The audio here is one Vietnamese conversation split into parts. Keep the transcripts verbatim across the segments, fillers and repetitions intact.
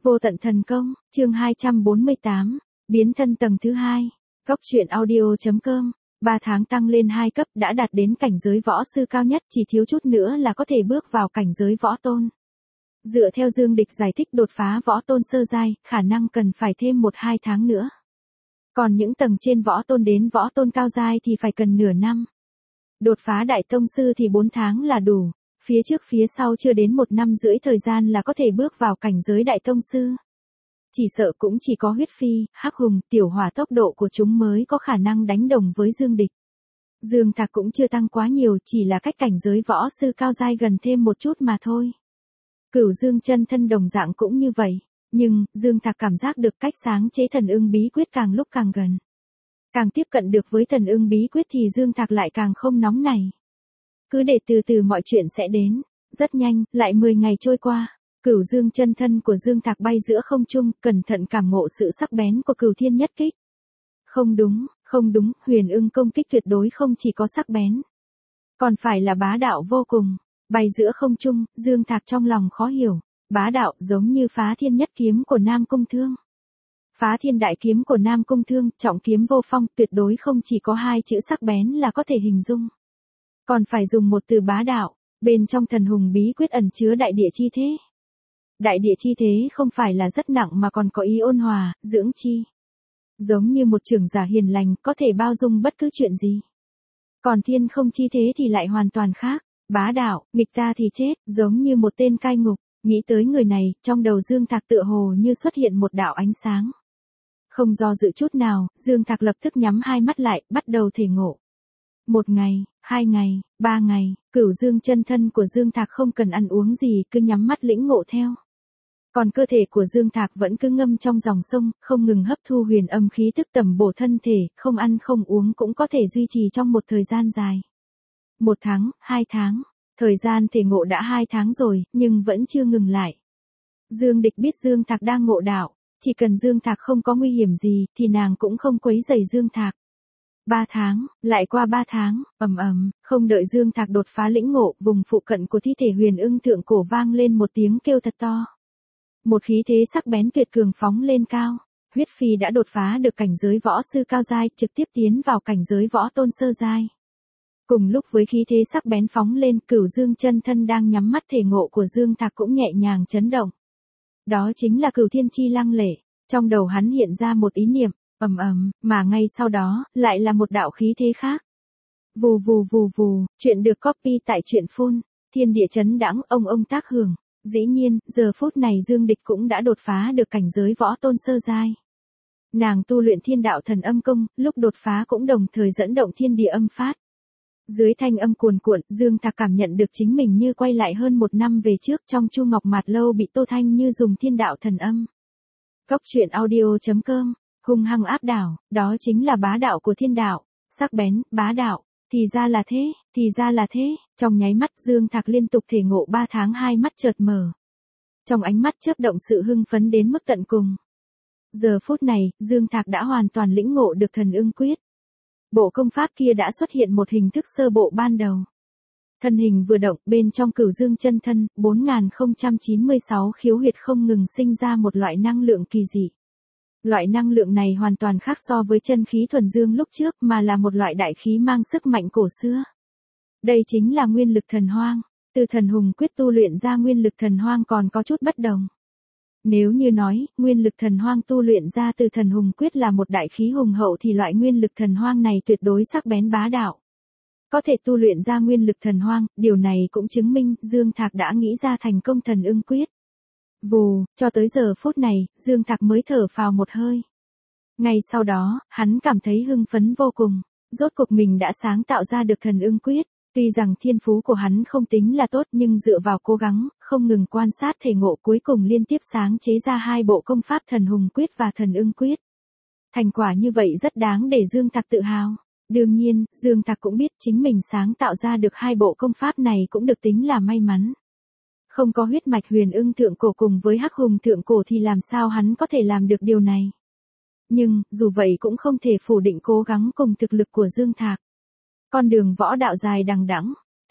Vô tận thần công, chương hai trăm bốn mươi tám, biến thân tầng thứ hai. Góc truyện audio.com, ba tháng tăng lên hai cấp đã đạt đến cảnh giới võ sư cao nhất, chỉ thiếu chút nữa là có thể bước vào cảnh giới võ tôn. Dựa theo Dương Địch giải thích, đột phá võ tôn sơ giai, khả năng cần phải thêm một hai tháng nữa. Còn những tầng trên võ tôn đến võ tôn cao giai thì phải cần nửa năm. Đột phá đại tông sư thì bốn tháng là đủ. Phía trước phía sau chưa đến một năm rưỡi thời gian là có thể bước vào cảnh giới đại tông sư. Chỉ sợ cũng chỉ có huyết phi, hắc hùng, tiểu hỏa tốc độ của chúng mới có khả năng đánh đồng với Dương Địch. Dương Thạc cũng chưa tăng quá nhiều, chỉ là cách cảnh giới võ sư cao giai gần thêm một chút mà thôi. Cửu Dương chân thân đồng dạng cũng như vậy, nhưng Dương Thạc cảm giác được cách sáng chế thần ưng bí quyết càng lúc càng gần. Càng tiếp cận được với thần ưng bí quyết thì Dương Thạc lại càng không nóng nảy. Cứ để từ từ mọi chuyện sẽ đến. Rất nhanh, lại mười ngày trôi qua. Cửu Dương chân thân của Dương Thạc bay giữa không trung, cẩn thận cảm ngộ sự sắc bén của Cửu Thiên nhất kích. Không đúng, không đúng, Huyền Ưng công kích tuyệt đối không chỉ có sắc bén, còn phải là bá đạo vô cùng. Bay giữa không trung, Dương Thạc trong lòng khó hiểu. Bá đạo giống như Phá Thiên nhất kiếm của Nam Cung Thương. Phá Thiên đại kiếm của Nam Cung Thương, trọng kiếm vô phong, tuyệt đối không chỉ có hai chữ sắc bén là có thể hình dung. Còn phải dùng một từ bá đạo, bên trong thần hùng bí quyết ẩn chứa đại địa chi thế. Đại địa chi thế không phải là rất nặng mà còn có ý ôn hòa, dưỡng chi. Giống như một trưởng giả hiền lành, có thể bao dung bất cứ chuyện gì. Còn thiên không chi thế thì lại hoàn toàn khác, bá đạo, nghịch ta thì chết, giống như một tên cai ngục. Nghĩ tới người này, trong đầu Dương Thạc tựa hồ như xuất hiện một đạo ánh sáng. Không do dự chút nào, Dương Thạc lập tức nhắm hai mắt lại, bắt đầu thể ngộ. Một ngày, hai ngày, ba ngày, Cửu Dương chân thân của Dương Thạc không cần ăn uống gì, cứ nhắm mắt lĩnh ngộ theo. Còn cơ thể của Dương Thạc vẫn cứ ngâm trong dòng sông, không ngừng hấp thu huyền âm khí tức tẩm bổ thân thể, không ăn không uống cũng có thể duy trì trong một thời gian dài. Một tháng, hai tháng, thời gian thể ngộ đã hai tháng rồi, nhưng vẫn chưa ngừng lại. Dương Địch biết Dương Thạc đang ngộ đạo, chỉ cần Dương Thạc không có nguy hiểm gì, thì nàng cũng không quấy rầy Dương Thạc. Ba tháng, lại qua ba tháng, ầm ầm, không đợi Dương Thạc đột phá lĩnh ngộ, vùng phụ cận của thi thể Huyền Ưng thượng cổ vang lên một tiếng kêu thật to. Một khí thế sắc bén tuyệt cường phóng lên cao, huyết phi đã đột phá được cảnh giới võ sư cao giai, trực tiếp tiến vào cảnh giới võ tôn sơ giai. Cùng lúc với khí thế sắc bén phóng lên, Cửu Dương chân thân đang nhắm mắt thể ngộ của Dương Thạc cũng nhẹ nhàng chấn động. Đó chính là Cửu Thiên chi lăng lệ, trong đầu hắn hiện ra một ý niệm. Ầm ầm, mà ngay sau đó, lại là một đạo khí thế khác. Vù vù vù vù, chuyện được copy tại truyện phun, thiên địa chấn đãng, ông ông tác hưởng. Dĩ nhiên, giờ phút này Dương Địch cũng đã đột phá được cảnh giới võ tôn sơ giai. Nàng tu luyện thiên đạo thần âm công, lúc đột phá cũng đồng thời dẫn động thiên địa âm phát. Dưới thanh âm cuồn cuộn, Dương Thạc cảm nhận được chính mình như quay lại hơn một năm về trước, trong Chu Ngọc Mạt Lâu bị Tô Thanh Như dùng thiên đạo thần âm. Góc truyện audio.com, hung hăng áp đảo, đó chính là bá đạo của thiên đạo, sắc bén, bá đạo, thì ra là thế, thì ra là thế, trong nháy mắt Dương Thạc liên tục thể ngộ ba tháng hai mắt chợt mở. Trong ánh mắt chớp động sự hưng phấn đến mức tận cùng. Giờ phút này, Dương Thạc đã hoàn toàn lĩnh ngộ được thần ưng quyết. Bộ công pháp kia đã xuất hiện một hình thức sơ bộ ban đầu. Thân hình vừa động, bên trong Cửu Dương chân thân, bốn nghìn không trăm chín mươi sáu khiếu huyệt không ngừng sinh ra một loại năng lượng kỳ dị. Loại năng lượng này hoàn toàn khác so với chân khí thuần dương lúc trước, mà là một loại đại khí mang sức mạnh cổ xưa. Đây chính là nguyên lực thần hoang, từ thần hùng quyết tu luyện ra nguyên lực thần hoang còn có chút bất đồng. Nếu như nói, nguyên lực thần hoang tu luyện ra từ thần hùng quyết là một đại khí hùng hậu thì loại nguyên lực thần hoang này tuyệt đối sắc bén bá đạo. Có thể tu luyện ra nguyên lực thần hoang, điều này cũng chứng minh Dương Thạc đã nghĩ ra thành công thần ưng quyết. Vù, cho tới giờ phút này, Dương Thạc mới thở phào một hơi. Ngay sau đó, hắn cảm thấy hưng phấn vô cùng, rốt cuộc mình đã sáng tạo ra được thần ưng quyết. Tuy rằng thiên phú của hắn không tính là tốt nhưng dựa vào cố gắng, không ngừng quan sát thể ngộ cuối cùng liên tiếp sáng chế ra hai bộ công pháp thần hùng quyết và thần ưng quyết. Thành quả như vậy rất đáng để Dương Thạc tự hào. Đương nhiên, Dương Thạc cũng biết chính mình sáng tạo ra được hai bộ công pháp này cũng được tính là may mắn. Không có huyết mạch Huyền Ưng thượng cổ cùng với hắc hùng thượng cổ thì làm sao hắn có thể làm được điều này. Nhưng, dù vậy cũng không thể phủ định cố gắng cùng thực lực của Dương Thạc. Con đường võ đạo dài đằng đẵng,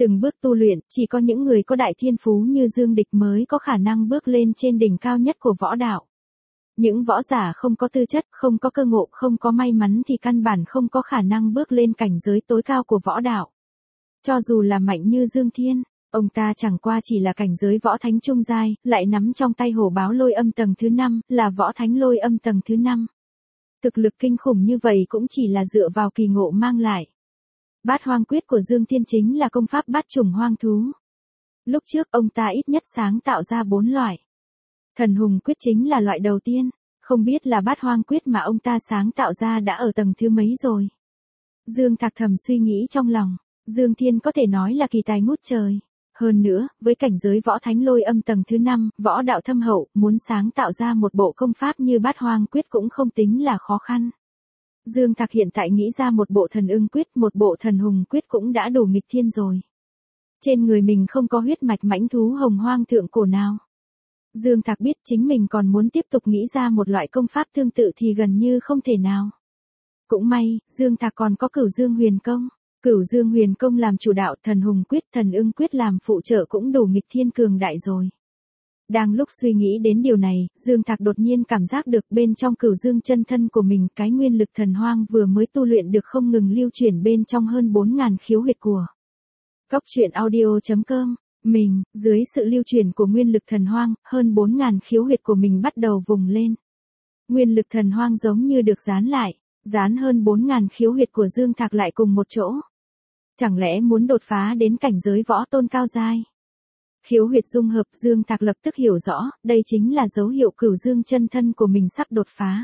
Từng bước tu luyện, chỉ có những người có đại thiên phú như Dương Địch mới có khả năng bước lên trên đỉnh cao nhất của võ đạo. Những võ giả không có tư chất, không có cơ ngộ, không có may mắn thì căn bản không có khả năng bước lên cảnh giới tối cao của võ đạo. Cho dù là mạnh như Dương Thiên, ông ta chẳng qua chỉ là cảnh giới võ thánh trung giai, lại nắm trong tay hổ báo lôi âm tầng thứ năm, là võ thánh lôi âm tầng thứ năm. Thực lực kinh khủng như vậy cũng chỉ là dựa vào kỳ ngộ mang lại. Bát hoang quyết của Dương Thiên chính là công pháp bát chủng hoang thú. Lúc trước ông ta ít nhất sáng tạo ra bốn loại. Thần hùng quyết chính là loại đầu tiên, không biết là bát hoang quyết mà ông ta sáng tạo ra đã ở tầng thứ mấy rồi. Dương Thạc thầm suy nghĩ trong lòng, Dương Thiên có thể nói là kỳ tài ngút trời. Hơn nữa, với cảnh giới võ thánh lôi âm tầng thứ năm, võ đạo thâm hậu, muốn sáng tạo ra một bộ công pháp như bát hoang quyết cũng không tính là khó khăn. Dương Thạc hiện tại nghĩ ra một bộ thần ưng quyết, một bộ thần hùng quyết cũng đã đủ nghịch thiên rồi. Trên người mình không có huyết mạch mãnh thú hồng hoang thượng cổ nào. Dương Thạc biết chính mình còn muốn tiếp tục nghĩ ra một loại công pháp tương tự thì gần như không thể nào. Cũng may, Dương Thạc còn có Cửu Dương Huyền Công. Cửu Dương Huyền Công làm chủ đạo, thần hùng quyết, thần ưng quyết làm phụ trợ cũng đủ nghịch thiên cường đại rồi. Đang lúc suy nghĩ đến điều này, Dương Thạc đột nhiên cảm giác được bên trong Cửu Dương chân thân của mình cái nguyên lực thần hoang vừa mới tu luyện được không ngừng lưu chuyển bên trong hơn bốn nghìn khiếu huyệt của. Góc truyện audio chấm com, mình, dưới sự lưu chuyển của nguyên lực thần hoang, hơn bốn nghìn khiếu huyệt của mình bắt đầu vùng lên. Nguyên lực thần hoang giống như được dán lại, dán hơn bốn nghìn khiếu huyệt của Dương Thạc lại cùng một chỗ. Chẳng lẽ muốn đột phá đến cảnh giới võ tôn cao giai? Khiếu huyệt dung hợp, Dương Thạc lập tức hiểu rõ, đây chính là dấu hiệu Cửu Dương chân thân của mình sắp đột phá.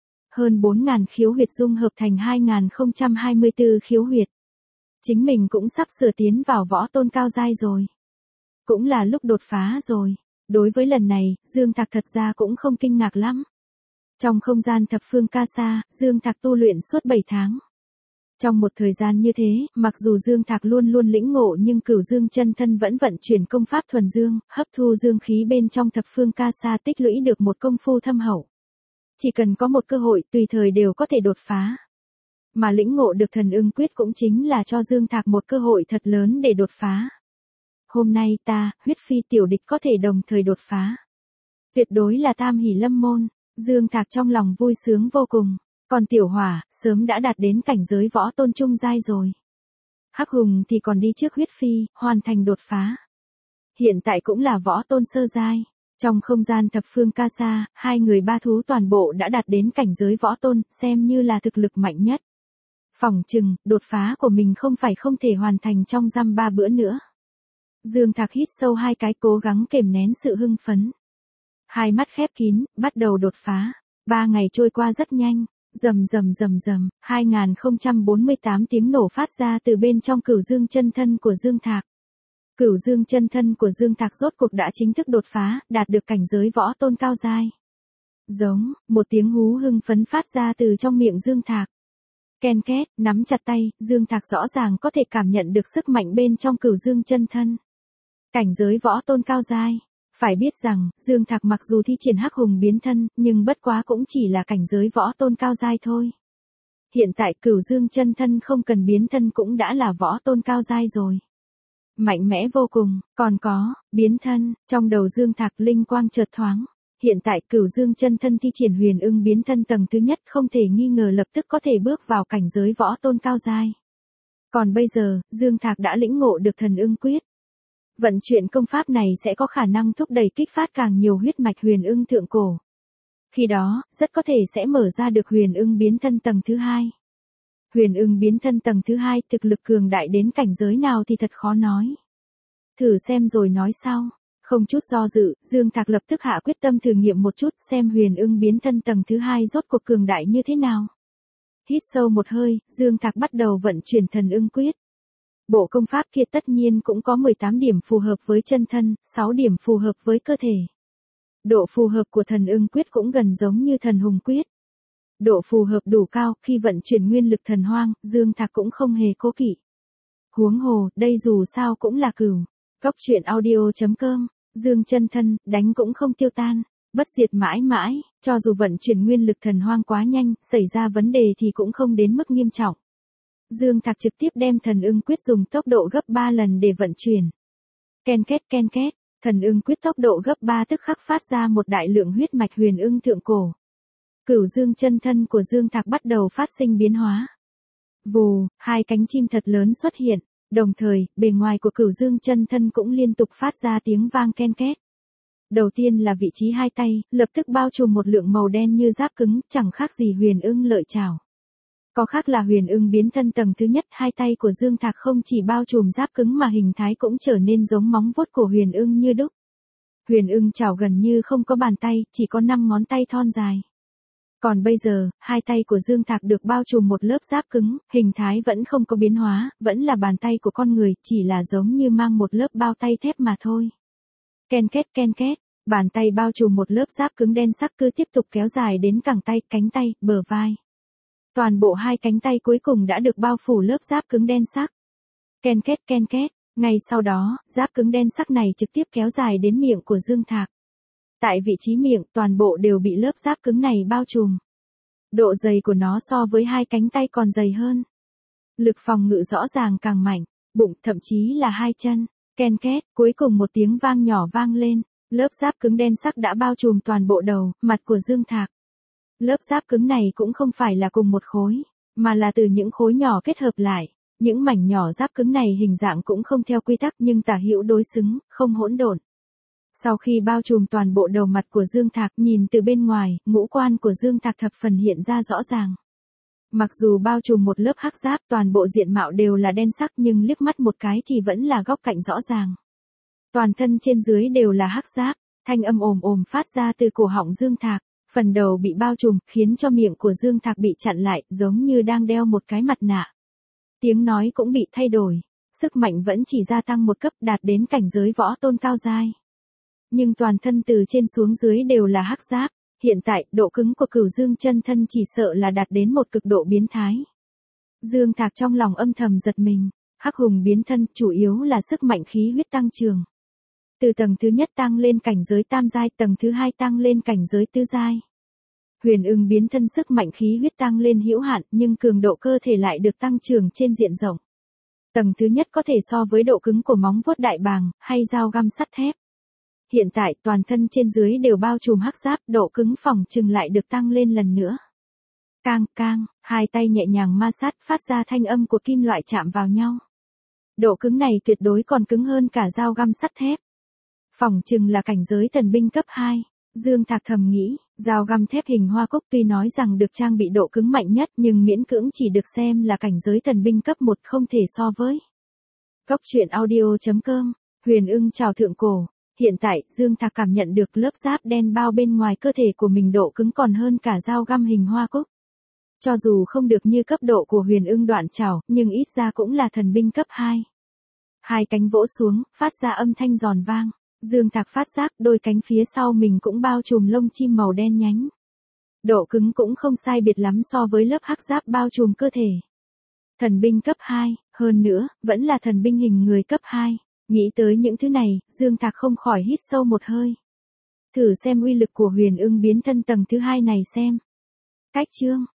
Hơn bốn nghìn khiếu huyệt dung hợp thành hai nghìn không trăm hai mươi tư khiếu huyệt. Chính mình cũng sắp sửa tiến vào võ tôn cao giai rồi. Cũng là lúc đột phá rồi. Đối với lần này, Dương Thạc thật ra cũng không kinh ngạc lắm. Trong không gian thập phương ca sa, Dương Thạc tu luyện suốt bảy tháng. Trong một thời gian như thế, mặc dù Dương Thạc luôn luôn lĩnh ngộ nhưng Cửu Dương chân thân vẫn vận chuyển công pháp thuần dương, hấp thu dương khí bên trong thập phương ca sa tích lũy được một công phu thâm hậu. Chỉ cần có một cơ hội tùy thời đều có thể đột phá. Mà lĩnh ngộ được thần ưng quyết cũng chính là cho Dương Thạc một cơ hội thật lớn để đột phá. Hôm nay ta, huyết phi tiểu địch có thể đồng thời đột phá. Tuyệt đối là tam hỷ lâm môn, Dương Thạc trong lòng vui sướng vô cùng. Còn tiểu hỏa, sớm đã đạt đến cảnh giới võ tôn trung giai rồi. Hắc hùng thì còn đi trước huyết phi, hoàn thành đột phá. Hiện tại cũng là võ tôn sơ giai. Trong không gian thập phương ca sa, hai người ba thú toàn bộ đã đạt đến cảnh giới võ tôn, xem như là thực lực mạnh nhất. Phỏng chừng, đột phá của mình không phải không thể hoàn thành trong dăm ba bữa nữa. Dương Thạc hít sâu hai cái cố gắng kềm nén sự hưng phấn. Hai mắt khép kín, bắt đầu đột phá. Ba ngày trôi qua rất nhanh. Rầm rầm rầm rầm, hai nghìn không trăm bốn mươi tám tiếng nổ phát ra từ bên trong Cửu Dương chân thân của Dương Thạc. Cửu Dương chân thân của Dương Thạc rốt cuộc đã chính thức đột phá, đạt được cảnh giới võ tôn cao giai. Giống, một tiếng hú hưng phấn phát ra từ trong miệng Dương Thạc. Ken két, nắm chặt tay, Dương Thạc rõ ràng có thể cảm nhận được sức mạnh bên trong Cửu Dương chân thân. Cảnh giới võ tôn cao giai. Phải biết rằng, Dương Thạc mặc dù thi triển hắc hùng biến thân, nhưng bất quá cũng chỉ là cảnh giới võ tôn cao giai thôi. Hiện tại Cửu Dương chân thân không cần biến thân cũng đã là võ tôn cao giai rồi. Mạnh mẽ vô cùng, còn có, biến thân, trong đầu Dương Thạc linh quang chợt thoáng. Hiện tại Cửu Dương chân thân thi triển huyền ưng biến thân tầng thứ nhất không thể nghi ngờ lập tức có thể bước vào cảnh giới võ tôn cao giai. Còn bây giờ, Dương Thạc đã lĩnh ngộ được thần ưng quyết. Vận chuyển công pháp này sẽ có khả năng thúc đẩy kích phát càng nhiều huyết mạch huyền ưng thượng cổ. Khi đó, rất có thể sẽ mở ra được huyền ưng biến thân tầng thứ hai. Huyền ưng biến thân tầng thứ hai thực lực cường đại đến cảnh giới nào thì thật khó nói. Thử xem rồi nói sau. Không chút do dự, Dương Thạc lập tức hạ quyết tâm thử nghiệm một chút xem huyền ưng biến thân tầng thứ hai rốt cuộc cường đại như thế nào. Hít sâu một hơi, Dương Thạc bắt đầu vận chuyển thần ưng quyết. Bộ công pháp kia tất nhiên cũng có mười tám điểm phù hợp với chân thân, sáu điểm phù hợp với cơ thể. Độ phù hợp của thần ưng quyết cũng gần giống như thần hùng quyết. Độ phù hợp đủ cao, khi vận chuyển nguyên lực thần hoang, Dương Thạc cũng không hề cố kỵ. Huống hồ, đây dù sao cũng là cửu. Góc truyện audio chấm com, Dương chân thân, đánh cũng không tiêu tan, bất diệt mãi mãi, cho dù vận chuyển nguyên lực thần hoang quá nhanh, xảy ra vấn đề thì cũng không đến mức nghiêm trọng. Dương Thạc trực tiếp đem thần ưng quyết dùng tốc độ gấp ba lần để vận chuyển. Ken két ken két, thần ưng quyết tốc độ gấp ba tức khắc phát ra một đại lượng huyết mạch huyền ưng thượng cổ. Cửu dương chân thân của Dương Thạc bắt đầu phát sinh biến hóa. Vù, hai cánh chim thật lớn xuất hiện, đồng thời, bề ngoài của cửu dương chân thân cũng liên tục phát ra tiếng vang ken két. Đầu tiên là vị trí hai tay, lập tức bao trùm một lượng màu đen như giáp cứng, chẳng khác gì huyền ưng lợi chảo. Có khác là huyền ưng biến thân tầng thứ nhất, hai tay của Dương Thạc không chỉ bao trùm giáp cứng mà hình thái cũng trở nên giống móng vuốt của huyền ưng như đúc. Huyền ưng chảo gần như không có bàn tay, chỉ có năm ngón tay thon dài. Còn bây giờ, hai tay của Dương Thạc được bao trùm một lớp giáp cứng, hình thái vẫn không có biến hóa, vẫn là bàn tay của con người, chỉ là giống như mang một lớp bao tay thép mà thôi. Ken két ken két, bàn tay bao trùm một lớp giáp cứng đen sắc cứ tiếp tục kéo dài đến cẳng tay, cánh tay, bờ vai. Toàn bộ hai cánh tay cuối cùng đã được bao phủ lớp giáp cứng đen sắc. Ken két ken két, ngay sau đó, giáp cứng đen sắc này trực tiếp kéo dài đến miệng của Dương Thạc. Tại vị trí miệng, toàn bộ đều bị lớp giáp cứng này bao trùm. Độ dày của nó so với hai cánh tay còn dày hơn. Lực phòng ngự rõ ràng càng mạnh, bụng, thậm chí là hai chân. Ken két, cuối cùng một tiếng vang nhỏ vang lên, lớp giáp cứng đen sắc đã bao trùm toàn bộ đầu, mặt của Dương Thạc. Lớp giáp cứng này cũng không phải là cùng một khối, mà là từ những khối nhỏ kết hợp lại. Những mảnh nhỏ giáp cứng này hình dạng cũng không theo quy tắc nhưng tả hữu đối xứng, không hỗn độn. Sau khi bao trùm toàn bộ đầu mặt của Dương Thạc, nhìn từ bên ngoài, ngũ quan của Dương Thạc thập phần hiện ra rõ ràng. Mặc dù bao trùm một lớp hắc giáp, toàn bộ diện mạo đều là đen sắc nhưng liếc mắt một cái thì vẫn là góc cạnh rõ ràng. Toàn thân trên dưới đều là hắc giáp, thanh âm ồm ồm phát ra từ cổ họng Dương Thạc, phần đầu bị bao trùm, khiến cho miệng của Dương Thạc bị chặn lại, giống như đang đeo một cái mặt nạ. Tiếng nói cũng bị thay đổi, sức mạnh vẫn chỉ gia tăng một cấp, đạt đến cảnh giới võ tôn cao giai. Nhưng toàn thân từ trên xuống dưới đều là hắc giáp, hiện tại, độ cứng của cửu dương chân thân chỉ sợ là đạt đến một cực độ biến thái. Dương Thạc trong lòng âm thầm giật mình, hắc hùng biến thân chủ yếu là sức mạnh khí huyết tăng trưởng. Từ tầng thứ nhất tăng lên cảnh giới tam giai, tầng thứ hai tăng lên cảnh giới tứ giai. Huyền ưng biến thân sức mạnh khí huyết tăng lên hữu hạn nhưng cường độ cơ thể lại được tăng trưởng trên diện rộng. Tầng thứ nhất có thể so với độ cứng của móng vuốt đại bàng, hay dao găm sắt thép. Hiện tại toàn thân trên dưới đều bao trùm hắc giáp, độ cứng phỏng chừng lại được tăng lên lần nữa. Cang cang, hai tay nhẹ nhàng ma sát phát ra thanh âm của kim loại chạm vào nhau. Độ cứng này tuyệt đối còn cứng hơn cả dao găm sắt thép. Phỏng chừng là cảnh giới thần binh cấp hai. Dương Thạc thầm nghĩ, dao găm thép hình hoa cúc tuy nói rằng được trang bị độ cứng mạnh nhất nhưng miễn cưỡng chỉ được xem là cảnh giới thần binh cấp một, không thể so với. Góc truyện audio chấm com, huyền ưng chào thượng cổ. Hiện tại, Dương Thạc cảm nhận được lớp giáp đen bao bên ngoài cơ thể của mình độ cứng còn hơn cả dao găm hình hoa cúc. Cho dù không được như cấp độ của huyền ưng đoạn trảo, nhưng ít ra cũng là thần binh cấp hai. Hai cánh vỗ xuống, phát ra âm thanh giòn vang. Dương Thạc phát giác đôi cánh phía sau mình cũng bao trùm lông chim màu đen nhánh. Độ cứng cũng không sai biệt lắm so với lớp hắc giáp bao trùm cơ thể. Thần binh cấp hai, hơn nữa, vẫn là thần binh hình người cấp hai. Nghĩ tới những thứ này, Dương Thạc không khỏi hít sâu một hơi. Thử xem uy lực của huyền ưng biến thân tầng thứ hai này xem. Cách chương